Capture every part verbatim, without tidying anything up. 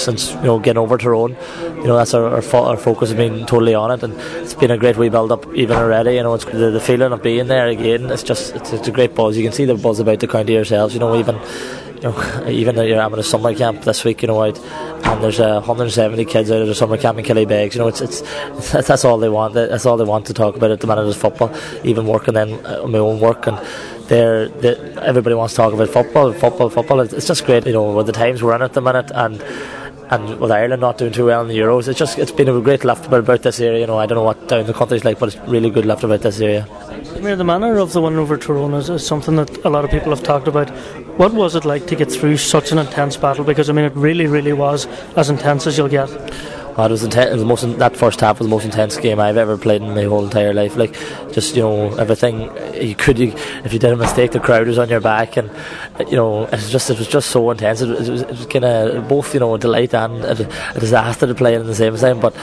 since you know getting over Tyrone. You know that's our our, fo- our focus has been totally on it, and it's been a great wee build up even already. You know it's the, the feeling of being there again. It's just it's, it's a great buzz. You can see the buzz about the county yourselves. You know even. You know, even though you're having a summer camp this week, you know, out, and there's uh, one hundred seventy kids out of the summer camp in Killybegs. You know, it's it's that's all they want. That's all they want to talk about at the minute is football. Even working then uh, my own work, and they're, they're everybody wants to talk about football, football, football. It's just great, you know, with the times we're in at the minute, and. And with Ireland not doing too well in the Euros, it's just it's been a great lift about, about this area. You know, I don't know what down the country's like, but it's really good lift about this area. I mean, the manner of the win over Tyrone is, is something that a lot of people have talked about. What was it like to get through such an intense battle? Because I mean, it really, really was as intense as you'll get. Oh, it was intense. It was the most, that first half was the most intense game I've ever played in my whole entire life. Like, just you know, everything you could, you, if you did a mistake, the crowd was on your back, and you know, it was just, it was just so intense. It was, it was, it was kind of both, you know, a delight and a, a disaster to play in the same time. But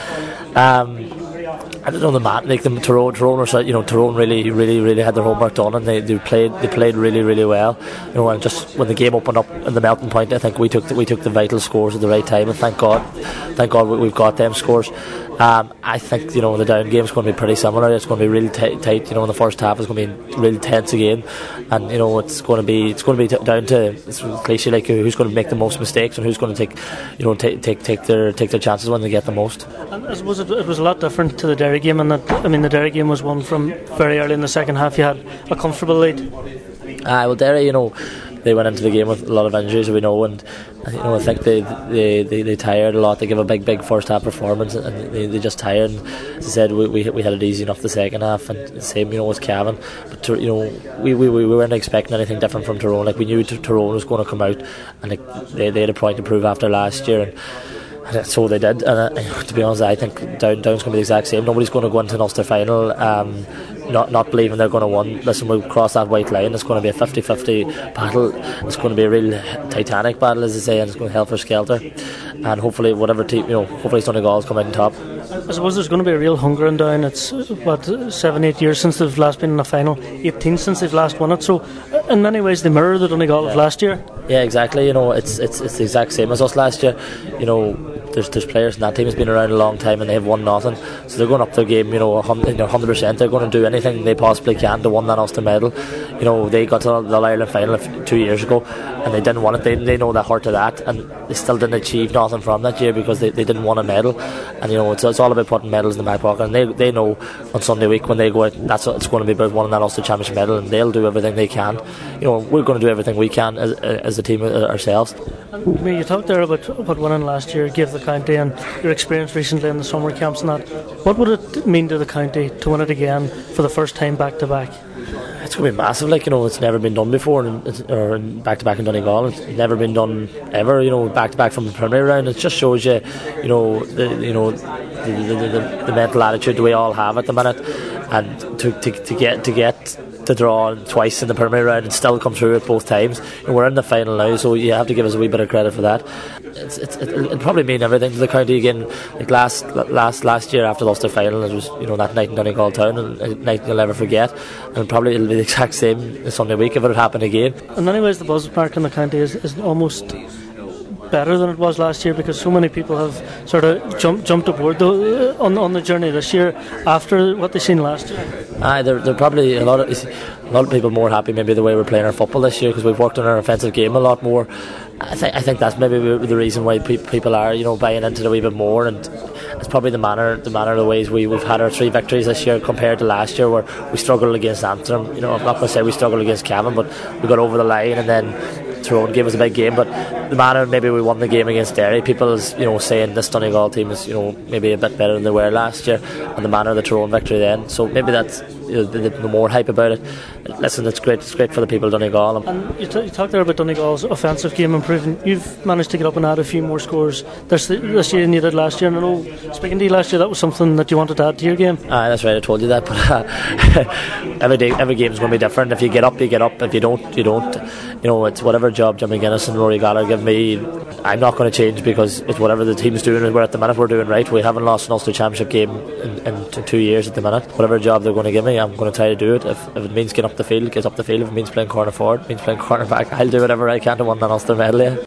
um, I don't know the man, like the Tyrone, Tyrone, or, you know, Tyrone really, really, really had their homework done, and they, they played, they played really, really well. You know, and just when the game opened up in the melting point, I think we took, the, we took the vital scores at the right time, and thank God, thank God we've got them scores. Um, I think you know the down game is going to be pretty similar. It's going to be really t- tight. You know, in the first half it's going to be really tense again, and you know it's going to be it's going to be t- down to it's cliche like who's going to make the most mistakes and who's going to take you know take take take their take their chances when they get the most. And I suppose it, it was a lot different to the Derry game, and that I mean the Derry game was won from very early in the second half. You had a comfortable lead. Ah, well, Derry, you know, they went into the game with a lot of injuries, we know, and you know I think they they, they, they tired a lot. They gave a big big first half performance, and they, they just tired. And as I said, we, we we had it easy enough the second half, and the same you know with Cavan. But you know we, we, we weren't expecting anything different from Tyrone. Like we knew T- Tyrone was going to come out, and like, they they had a point to prove after last year. And, And so they did, and uh, to be honest, I think Down Down's going to be the exact same. Nobody's going to go into an Ulster final um, not not believing they're going to win. Listen, we'll cross that white line. It's going to be a fifty-fifty battle. It's going to be a real Titanic battle, as they say, and it's going to helter skelter. And hopefully, whatever team, you know, hopefully Donegal's come out on top. I suppose there's going to be a real hunger in Down. It's what seven, eight years since they've last been in a final, eighteen since they've last won it. So, in many ways, they mirror the Donegal yeah. of last year. Yeah, exactly. You know, it's it's it's the exact same as us last year. You know. There's, there's players in that team has been around a long time and they have won nothing, so they're going up their game, you know, one hundred percent. They're going to do anything they possibly can to win that Ulster medal. You know, they got to the Ireland final two years ago and they didn't want it. They, they know the heart of that, and they still didn't achieve nothing from that year because they, they didn't want a medal. And you know, it's, it's all about putting medals in the back pocket, and they they know on Sunday week when they go out, that's what it's going to be about, winning that Ulster Championship medal, and they'll do everything they can. You know, we're going to do everything we can as, as a team ourselves. And, I mean, you talked there about what winning last year gave the county and your experience recently in the summer camps and that. What would it mean to the county to win it again for the first time back to back? It's going to be massive. Like, you know, it's never been done before, and it's, or back to back in Donegal. It's never been done ever. You know, back to back from the preliminary round. It just shows you, you know, the you know the the, the, the, the mental attitude we all have at the minute, and to to, to get to get. to draw twice in the preliminary round and still come through it both times. And we're in the final now, so you have to give us a wee bit of credit for that. It's, it's, it, it'll probably mean everything to the county again. Like last last last year after the Ulster final, it was you know that night in Donegal town, and a night you'll never forget. And probably it'll be the exact same this Sunday week if it would happen again. In many ways, the buzz mark in the county is, is almost better than it was last year, because so many people have sort of jumped jumped aboard the, on on the journey this year after what they seen last year. Aye, they're, they're probably a lot of a lot of people more happy maybe the way we're playing our football this year, because we've worked on our offensive game a lot more. I think I think that's maybe the reason why pe- people are you know buying into it a wee bit more, and it's probably the manner the manner of the ways we, we've had our three victories this year compared to last year, where we struggled against Antrim. You know, I'm not going to say we struggled against Cavan, but we got over the line, and then Tyrone gave us a big game. But the manner maybe we won the game against Derry, people is you know saying this Donegal team is you know maybe a bit better than they were last year, and the manner of the Tyrone victory then. So maybe that's you know, the, the more hype about it. Listen, it's great. It's great for the people of Donegal. And you, t- you talked there about Donegal's offensive game improving. You've managed to get up and add a few more scores this this year than you did last year. And I know, speaking to you last year, that was something that you wanted to add to your game. Aye, that's right. I told you that. But uh, every day, every game is going to be different. If you get up, you get up. If you don't, you don't. You know, it's whatever job Jim McGuinness and Rory Gallagher give me. I'm not going to change, because it's whatever the team's doing. We're at the minute we're doing right. We haven't lost an Ulster Championship game in, in t- two years at the minute. Whatever job they're going to give me, I'm going to try to do it. If, if it means getting up the field, get up the field. If it means playing corner forward, it means playing corner back, I'll do whatever I can to win that Ulster medal. Yeah.